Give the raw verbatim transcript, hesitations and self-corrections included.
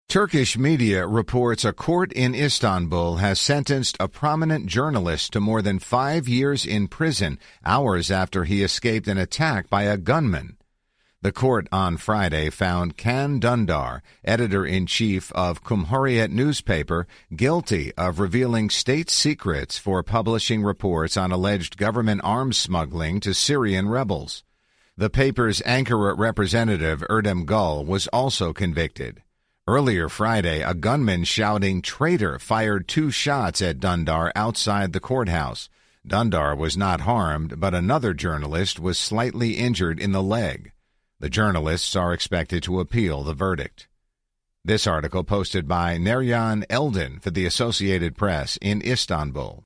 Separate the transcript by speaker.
Speaker 1: Turkish media reports a court in Istanbul has sentenced a prominent journalist to more than five years in prison, hours after he escaped an attack by a gunman. The court on Friday found Can Dündar, editor-in-chief of Cumhuriyet newspaper, guilty of revealing state secrets for publishing reports on alleged government arms smuggling to Syrian rebels. The paper's Ankara representative, Erdem Gül, was also convicted. Earlier Friday, a gunman shouting "traitor" fired two shots at Dündar outside the courthouse. Dündar was not harmed, but another journalist was slightly injured in the leg. The journalists are expected to appeal the verdict. This article posted by Neryan Eldin for the Associated Press in Istanbul.